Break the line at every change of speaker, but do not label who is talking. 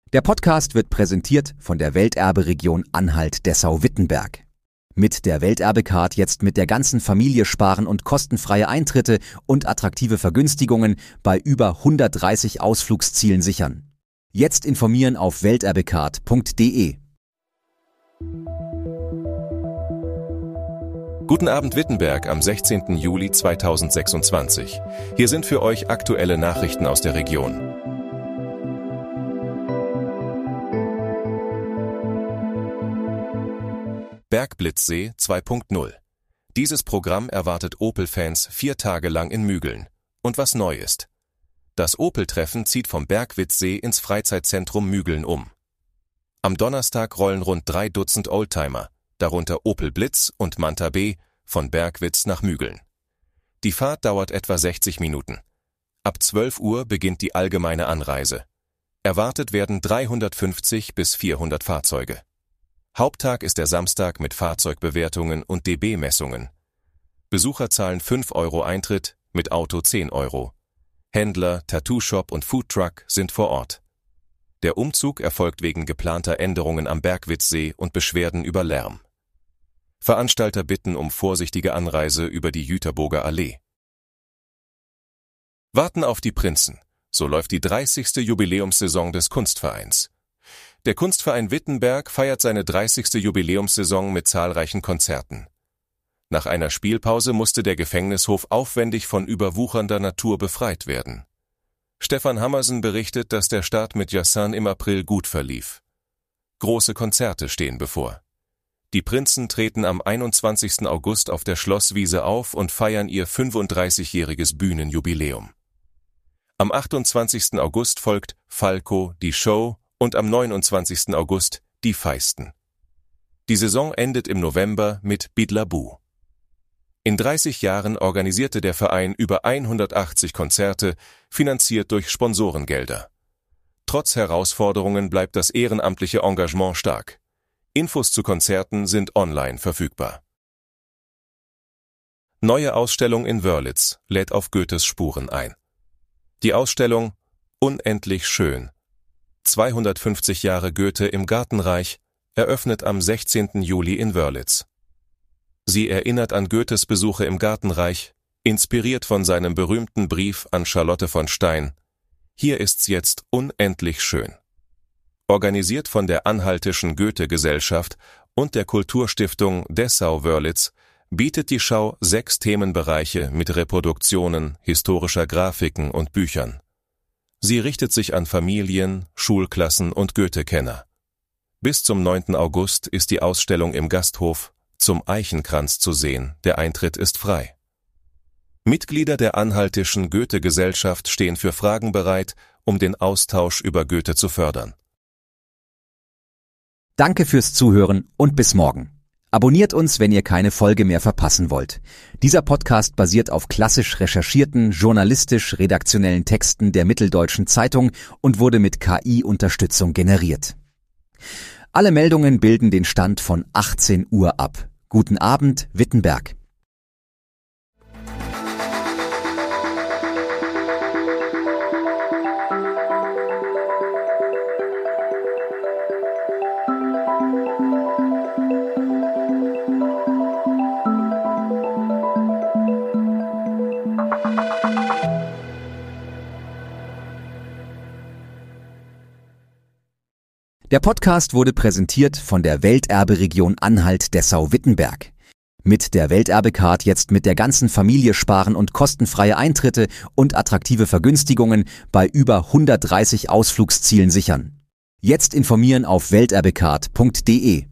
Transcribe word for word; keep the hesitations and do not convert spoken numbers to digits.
Der Podcast wird präsentiert von der Welterbe-Region Anhalt-Dessau-Wittenberg. Mit der Welterbe-Card jetzt mit der ganzen Familie sparen und kostenfreie Eintritte und attraktive Vergünstigungen bei über hundertdreißig Ausflugszielen sichern. Jetzt informieren auf welterbecard punkt de.
Guten Abend Wittenberg am sechzehnten Juli zweitausendsechsundzwanzig. Hier sind für euch aktuelle Nachrichten aus der Region. Bergblitzsee zwei punkt null. Dieses Programm erwartet Opel-Fans vier Tage lang in Mügeln. Und was neu ist: Das Opel-Treffen zieht vom Bergwitzsee ins Freizeitzentrum Mügeln um. Am Donnerstag rollen rund drei Dutzend Oldtimer, darunter Opel Blitz und Manta B, von Bergwitz nach Mügeln. Die Fahrt dauert etwa sechzig Minuten. Ab zwölf Uhr beginnt die allgemeine Anreise. Erwartet werden dreihundertfünfzig bis vierhundert Fahrzeuge. Haupttag ist der Samstag mit Fahrzeugbewertungen und D B-Messungen. Besucher zahlen fünf Euro Eintritt, mit Auto zehn Euro. Händler, Tattoo-Shop und Foodtruck sind vor Ort. Der Umzug erfolgt wegen geplanter Änderungen am Bergwitzsee und Beschwerden über Lärm. Veranstalter bitten um vorsichtige Anreise über die Jüterburger Allee. Warten auf die Prinzen. So läuft die dreißigste Jubiläumssaison des Kunstvereins. Der Kunstverein Wittenberg feiert seine dreißigste Jubiläumssaison mit zahlreichen Konzerten. Nach einer Spielpause musste der Gefängnishof aufwendig von überwuchernder Natur befreit werden. Stefan Hammersen berichtet, dass der Start mit Jassin im April gut verlief. Große Konzerte stehen bevor. Die Prinzen treten am einundzwanzigsten August auf der Schlosswiese auf und feiern ihr fünfunddreißigjähriges Bühnenjubiläum. Am achtundzwanzigsten August folgt Falco, die Show, und am neunundzwanzigsten August die Feisten. Die Saison endet im November mit Bidlabu. In dreißig Jahren organisierte der Verein über hundertachtzig Konzerte, finanziert durch Sponsorengelder. Trotz Herausforderungen bleibt das ehrenamtliche Engagement stark. Infos zu Konzerten sind online verfügbar. Neue Ausstellung in Wörlitz lädt auf Goethes Spuren ein. Die Ausstellung Unendlich schön. zweihundertfünfzig Jahre Goethe im Gartenreich eröffnet am sechzehnten Juli in Wörlitz. Sie erinnert an Goethes Besuche im Gartenreich, inspiriert von seinem berühmten Brief an Charlotte von Stein. Hier ist's jetzt unendlich schön. Organisiert von der Anhaltischen Goethe-Gesellschaft und der Kulturstiftung Dessau-Wörlitz bietet die Schau sechs Themenbereiche mit Reproduktionen historischer Grafiken und Büchern. Sie richtet sich an Familien, Schulklassen und Goethe-Kenner. Bis zum neunten August ist die Ausstellung im Gasthof Zum Eichenkranz zu sehen, der Eintritt ist frei. Mitglieder der Anhaltischen Goethe-Gesellschaft stehen für Fragen bereit, um den Austausch über Goethe zu fördern.
Danke fürs Zuhören und bis morgen. Abonniert uns, wenn ihr keine Folge mehr verpassen wollt. Dieser Podcast basiert auf klassisch recherchierten, journalistisch-redaktionellen Texten der Mitteldeutschen Zeitung und wurde mit K I-Unterstützung generiert. Alle Meldungen bilden den Stand von achtzehn Uhr ab. Guten Abend, Wittenberg. Der Podcast wurde präsentiert von der Welterbe-Region Anhalt-Dessau-Wittenberg. Mit der Welterbe-Card jetzt mit der ganzen Familie sparen und kostenfreie Eintritte und attraktive Vergünstigungen bei über hundertdreißig Ausflugszielen sichern. Jetzt informieren auf welterbecard punkt de.